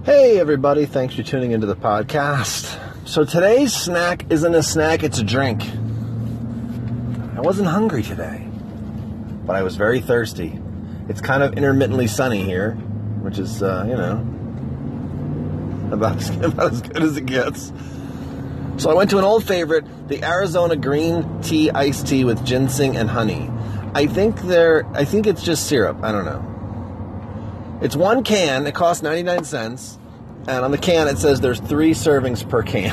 Hey everybody, thanks for tuning into the podcast. So today's snack isn't a snack, it's a drink. I wasn't hungry today, but I was very thirsty. It's kind of intermittently sunny here, which is, about as good as it gets. So I went to an old favorite, the Arizona green tea iced tea with ginseng and honey. I think it's just syrup, I don't know. It's one can, it costs 99 cents, and on the can it says there's 3 servings per can.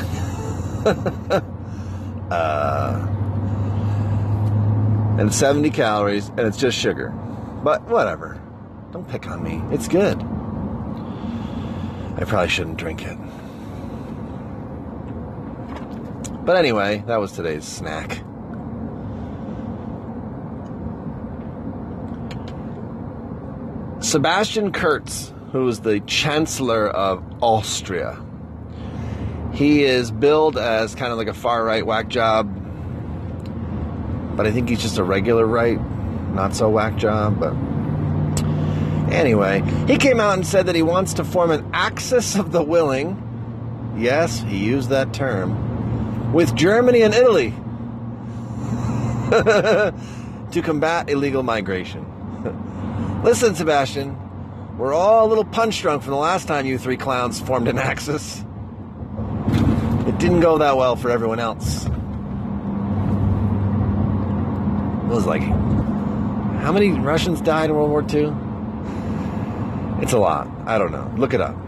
And 70 calories, and it's just sugar. But whatever. Don't pick on me. It's good. I probably shouldn't drink it. But anyway, that was today's snack. Sebastian Kurz, who is the Chancellor of Austria, he is billed as kind of like a far-right whack job, but I think he's just a regular right, not so whack job. But anyway, he came out and said that he wants to form an axis of the willing, yes, he used that term, with Germany and Italy to combat illegal migration. Listen, Sebastian, we're all a little punch drunk from the last time you 3 clowns formed an axis. It didn't go that well for everyone else. It was like, how many Russians died in World War II? It's a lot. I don't know. Look it up.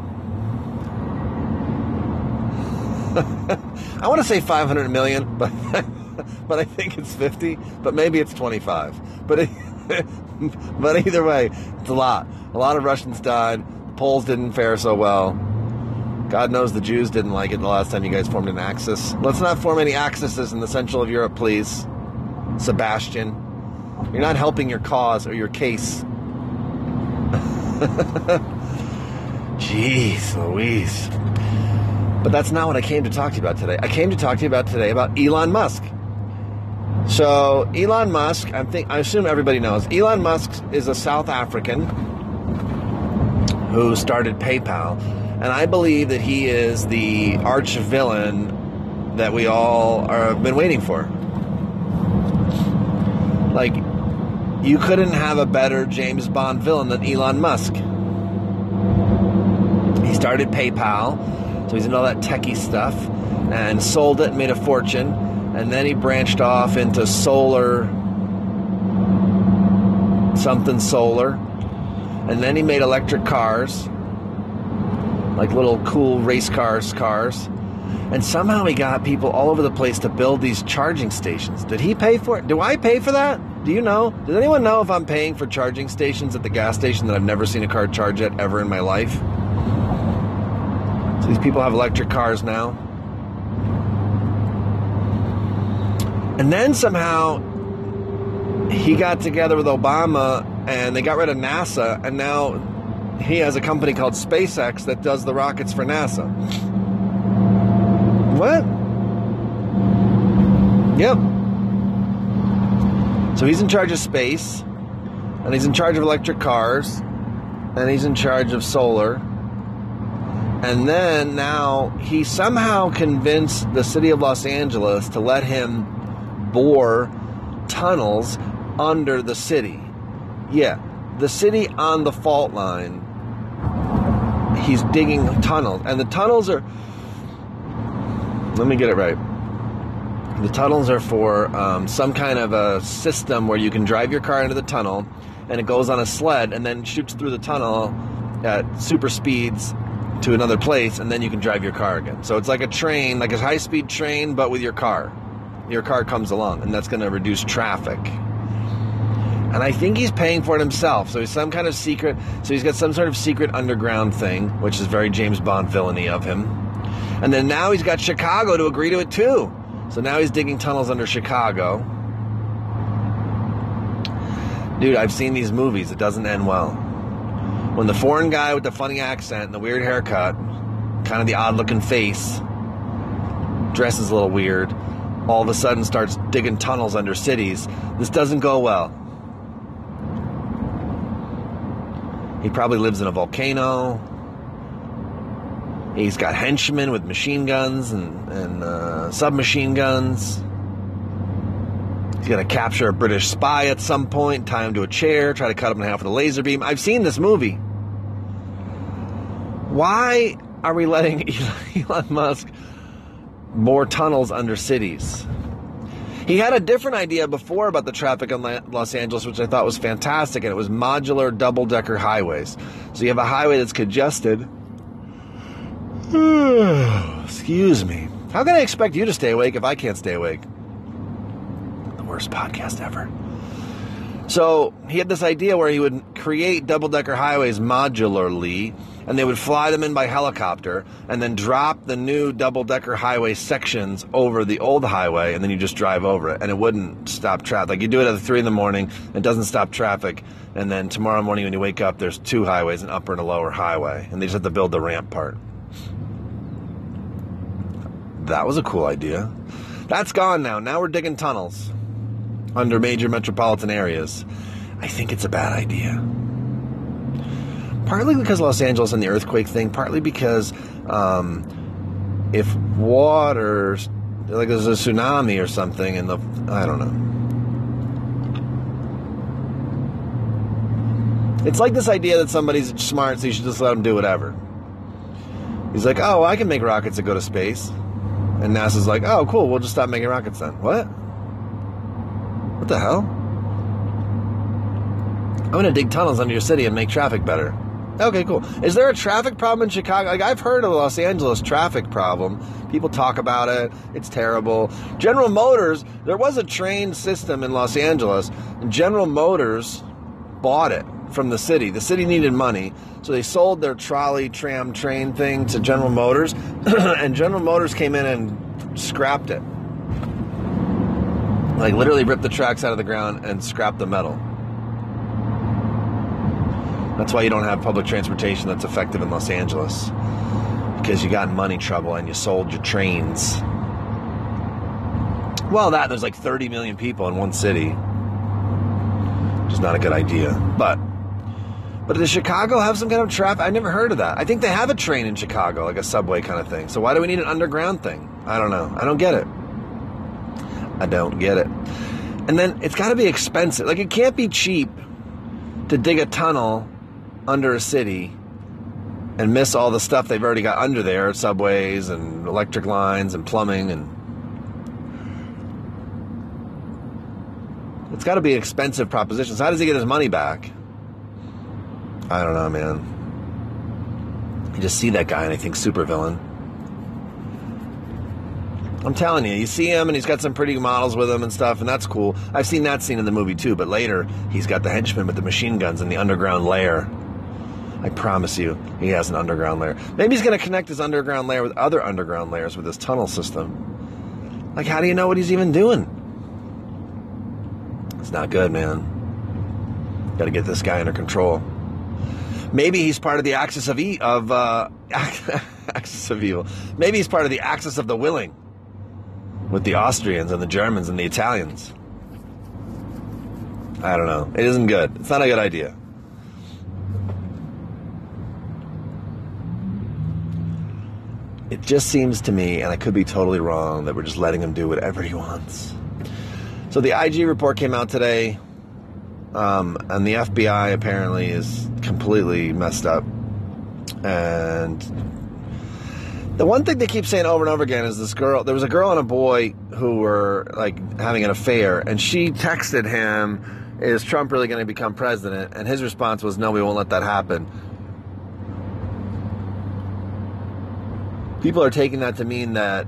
I want to say 500 million, but I think it's 50, but maybe it's 25. But either way, it's a lot. A lot of Russians died. The Poles didn't fare so well. God knows the Jews didn't like it the last time you guys formed an axis. Let's not form any axises in the central of Europe, please. Sebastian, you're not helping your cause or your case. Jeez Louise. But that's not what I came to talk to you about today. I came to talk to you about today about Elon Musk. So Elon Musk, I assume everybody knows, Elon Musk is a South African who started PayPal, and I believe that he is the arch villain that we all have been waiting for. Like, you couldn't have a better James Bond villain than Elon Musk. He started PayPal, so he's into all that techie stuff, and sold it and made a fortune. And then he branched off into solar. And then he made electric cars, like little cool race cars. And somehow he got people all over the place to build these charging stations. Did he pay for it? Do I pay for that? Do you know? Does anyone know if I'm paying for charging stations at the gas station that I've never seen a car charge at ever in my life? So these people have electric cars now. And then somehow he got together with Obama and they got rid of NASA, and now he has a company called SpaceX that does the rockets for NASA. What? Yep. So he's in charge of space, and he's in charge of electric cars, and he's in charge of solar. And then now he somehow convinced the city of Los Angeles to let him bore tunnels under the city. Yeah, the city on the fault line. He's digging tunnels, and the tunnels are, let me get it right. The tunnels are for some kind of a system where you can drive your car into the tunnel, and it goes on a sled and then shoots through the tunnel at super speeds to another place, and then you can drive your car again. So it's like a train, like a high-speed train, but with your car. Your car comes along, and that's going to reduce traffic. And I think he's paying for it himself. So he's some kind of secret. So he's got some sort of secret underground thing, which is very James Bond villainy of him. And then now he's got Chicago to agree to it too. So now he's digging tunnels under Chicago. Dude, I've seen these movies. It doesn't end well. When the foreign guy with the funny accent and the weird haircut, kind of the odd-looking face, dresses a little weird, all of a sudden starts digging tunnels under cities, this doesn't go well. He probably lives in a volcano. He's got henchmen with machine guns and submachine guns. He's going to capture a British spy at some point, tie him to a chair, try to cut him in half with a laser beam. I've seen this movie. Why are we letting Elon Musk more tunnels under cities? He had a different idea before about the traffic in Los Angeles, which I thought was fantastic, and it was modular double-decker highways. So you have a highway that's congested. Excuse me. How can I expect you to stay awake if I can't stay awake? The worst podcast ever. So he had this idea where he would create double-decker highways modularly, and they would fly them in by helicopter and then drop the new double-decker highway sections over the old highway, and then you just drive over it, and it wouldn't stop traffic. Like, you do it at 3 in the morning, it doesn't stop traffic, and then tomorrow morning when you wake up, there's 2 highways, an upper and a lower highway, and they just have to build the ramp part. That was a cool idea. That's gone now. Now we're digging tunnels under major metropolitan areas. I think it's a bad idea. Partly because of Los Angeles and the earthquake thing, partly because if water, like there's a tsunami or something, and I don't know. It's like this idea that somebody's smart, so you should just let them do whatever. He's like, oh, I can make rockets that go to space. And NASA's like, oh, cool, we'll just stop making rockets then. What? What the hell? I'm going to dig tunnels under your city and make traffic better. Okay, cool. Is there a traffic problem in Chicago? Like, I've heard of the Los Angeles traffic problem. People talk about it. It's terrible. General Motors, there was a train system in Los Angeles, and General Motors bought it from the city. The city needed money, so they sold their trolley, tram, train thing to General Motors, and General Motors came in and scrapped it. Like, literally ripped the tracks out of the ground and scrapped the metal. That's why you don't have public transportation that's effective in Los Angeles. Because you got in money trouble and you sold your trains. Well, there's like 30 million people in one city. Which is not a good idea. But does Chicago have some kind of traffic? I never heard of that. I think they have a train in Chicago, like a subway kind of thing. So why do we need an underground thing? I don't know. I don't get it. I don't get it. And then it's got to be expensive. Like, it can't be cheap to dig a tunnel under a city and miss all the stuff they've already got under there, subways and electric lines and plumbing, and it's got to be an expensive proposition. So how does he get his money back? I don't know, man. You just see that guy and I think supervillain. I'm telling you, you see him and he's got some pretty models with him and stuff, and that's cool. I've seen that scene in the movie too, but later he's got the henchmen with the machine guns in the underground lair. I promise you, he has an underground lair. Maybe he's going to connect his underground lair with other underground layers with this tunnel system. Like, how do you know what he's even doing? It's not good, man. Got to get this guy under control. Maybe he's part of the axis of axis of evil. Maybe he's part of the axis of the willing, with the Austrians and the Germans and the Italians. I don't know. It isn't good. It's not a good idea. It just seems to me, and I could be totally wrong, that we're just letting him do whatever he wants. So the IG report came out today, and the FBI apparently is completely messed up. And the one thing they keep saying over and over again is this girl, there was a girl and a boy who were like having an affair, and she texted him, is Trump really going to become president? And his response was, no, we won't let that happen. People are taking that to mean that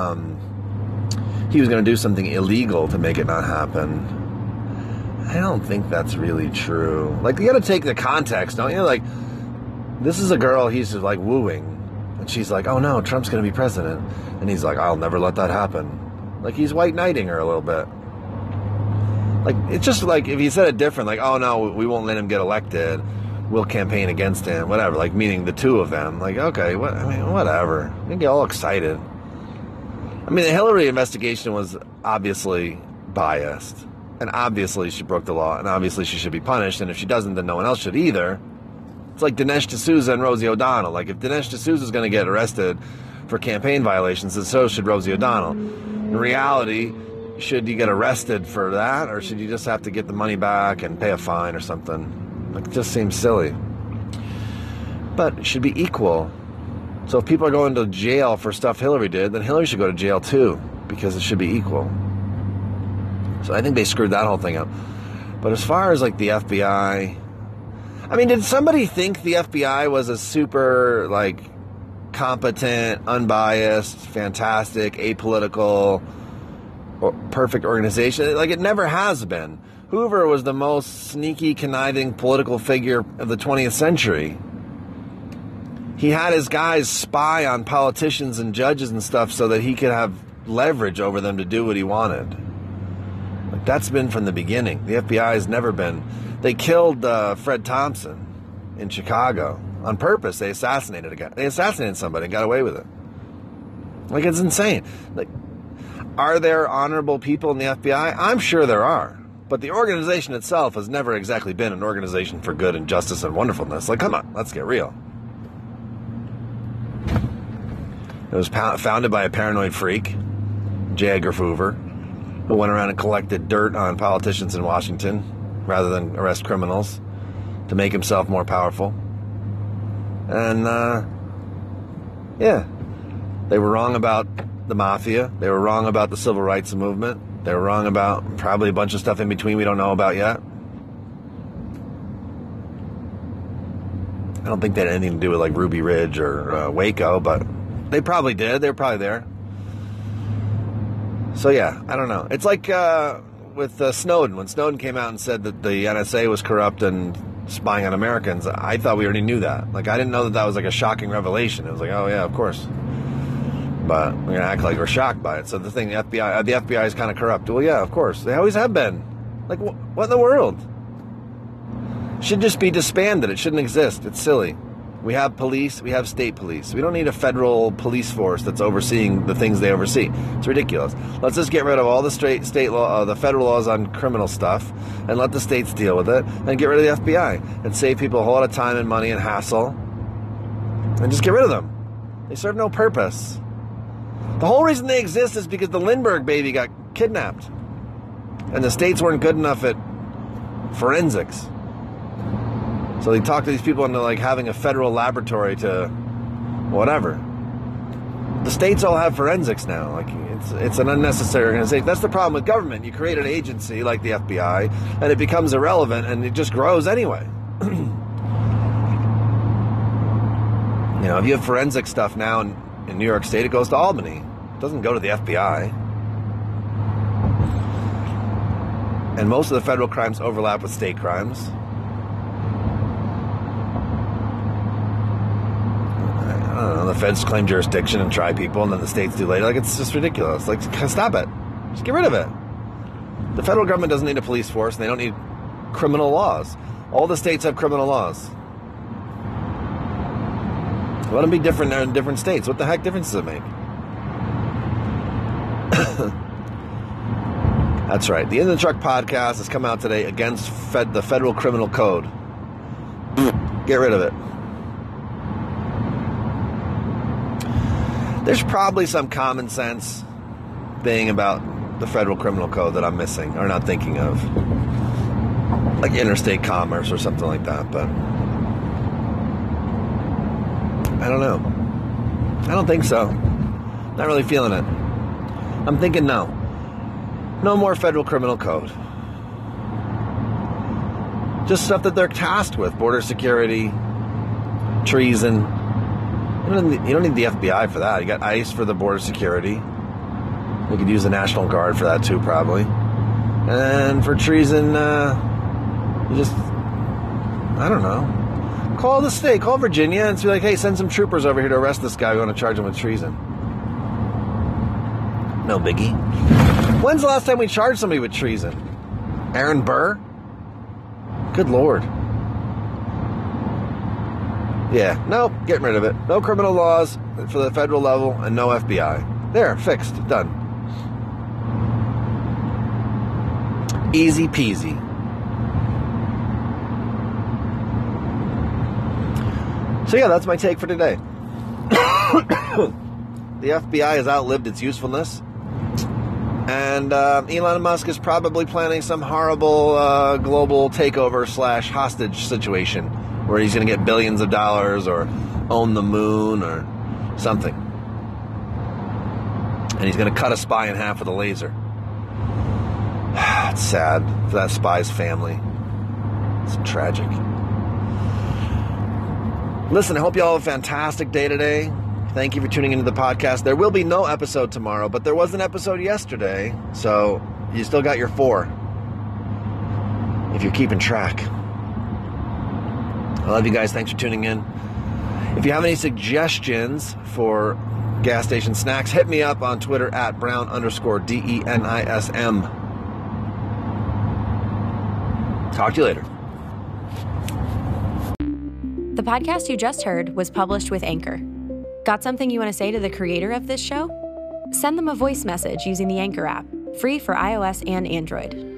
he was going to do something illegal to make it not happen. I don't think that's really true. Like, you got to take the context, don't you? Like, this is a girl he's just like wooing, and she's like, oh no, Trump's going to be president. And he's like, I'll never let that happen. Like, he's white knighting her a little bit. Like, it's just like, if he said it different, like, oh no, we won't let him get elected, we'll campaign against him, whatever, like, meaning the two of them. Like, okay, whatever. You get all excited. I mean, the Hillary investigation was obviously biased, and obviously she broke the law, and obviously she should be punished, and if she doesn't, then no one else should either. It's like Dinesh D'Souza and Rosie O'Donnell. Like, if Dinesh D'Souza is going to get arrested for campaign violations, then so should Rosie O'Donnell. In reality, should you get arrested for that, or should you just have to get the money back and pay a fine or something? Like, it just seems silly. But it should be equal. So if people are going to jail for stuff Hillary did, then Hillary should go to jail too, because it should be equal. So I think they screwed that whole thing up. But as far as like the FBI, I mean, did somebody think the FBI was a super like competent, unbiased, fantastic, apolitical, perfect organization? Like, it never has been. Hoover was the most sneaky, conniving political figure of the 20th century. He had his guys spy on politicians and judges and stuff so that he could have leverage over them to do what he wanted. Like, that's been from the beginning. The FBI has never been. They killed Fred Thompson in Chicago on purpose. They assassinated a guy. They assassinated somebody and got away with it. Like, it's insane. Like, are there honorable people in the FBI? I'm sure there are. But the organization itself has never exactly been an organization for good and justice and wonderfulness. Like, come on, let's get real. It was founded by a paranoid freak, J. Edgar Hoover, who went around and collected dirt on politicians in Washington rather than arrest criminals to make himself more powerful. And, yeah, they were wrong about the mafia. They were wrong about the civil rights movement. They were wrong about probably a bunch of stuff in between we don't know about yet. I don't think they had anything to do with, like, Ruby Ridge or Waco, but they probably did. They were probably there. So, yeah, I don't know. It's like with Snowden. When Snowden came out and said that the NSA was corrupt and spying on Americans, I thought we already knew that. Like, I didn't know that that was, like, a shocking revelation. It was like, oh, yeah, of course. But we're going to act like we're shocked by it. So the FBI is kind of corrupt. Well, yeah, of course. They always have been. Like, what in the world? It should just be disbanded. It shouldn't exist. It's silly. We have police. We have state police. We don't need a federal police force that's overseeing the things they oversee. It's ridiculous. Let's just get rid of all the state law, the federal laws on criminal stuff, and let the states deal with it, and get rid of the FBI, and save people a whole lot of time and money and hassle, and just get rid of them. They serve no purpose. The whole reason they exist is because the Lindbergh baby got kidnapped, and the states weren't good enough at forensics. So they talk to these people into like having a federal laboratory to whatever. The states all have forensics now. Like, it's an unnecessary organization. That's the problem with government. You create an agency like the FBI, and it becomes irrelevant, and it just grows anyway. You know, if you have forensic stuff now in New York State, it goes to Albany. It doesn't go to the FBI. And most of the federal crimes overlap with state crimes. I don't know, the feds claim jurisdiction and try people, and then the states do later. Like, it's just ridiculous. Like, stop it. Just get rid of it. The federal government doesn't need a police force, and they don't need criminal laws. All the states have criminal laws. Let them be different in different states. What the heck difference does it make? That's right. The In the Truck podcast has come out today against the federal criminal code. Get rid of it. There's probably some common sense thing about the federal criminal code that I'm missing or not thinking of. Like interstate commerce or something like that, but I don't know. I don't think so. Not really feeling it. I'm thinking no. No more federal criminal code. Just stuff that they're tasked with. Border security, treason. You don't need the FBI for that. You got ICE for the border security. You could use the National Guard for that too, probably. And for treason, you just, I don't know. Call the state, call Virginia, and be like, hey, send some troopers over here to arrest this guy. We want to charge him with treason. No biggie. When's the last time we charged somebody with treason? Aaron Burr? Good Lord. Yeah, nope, getting rid of it. No criminal laws for the federal level and no FBI. There, fixed, done. Easy peasy. So yeah, that's my take for today. The FBI has outlived its usefulness. And Elon Musk is probably planning some horrible global takeover / hostage situation where he's going to get billions of dollars or own the moon or something. And he's going to cut a spy in half with a laser. It's sad for that spy's family. It's tragic. Listen, I hope you all have a fantastic day today. Thank you for tuning into the podcast. There will be no episode tomorrow, but there was an episode yesterday, so you still got your 4 if you're keeping track. I love you guys. Thanks for tuning in. If you have any suggestions for gas station snacks, hit me up on Twitter at Brown_DENISM. Talk to you later. The podcast you just heard was published with Anchor. Got something you want to say to the creator of this show? Send them a voice message using the Anchor app, free for iOS and Android.